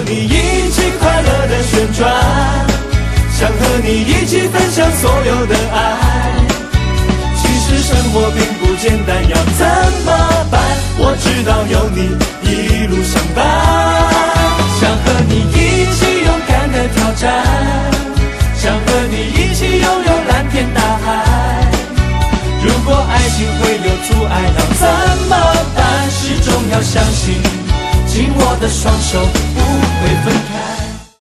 你一起快乐的旋转，想和你一起分享所有的爱。其实生活并不简单，要怎么办？我知道有你一路相伴，想和你一起勇敢的挑战，想和你一起拥有蓝天大海。如果爱情会有阻碍，要怎么办？始终要相信，紧握的双手不会分开。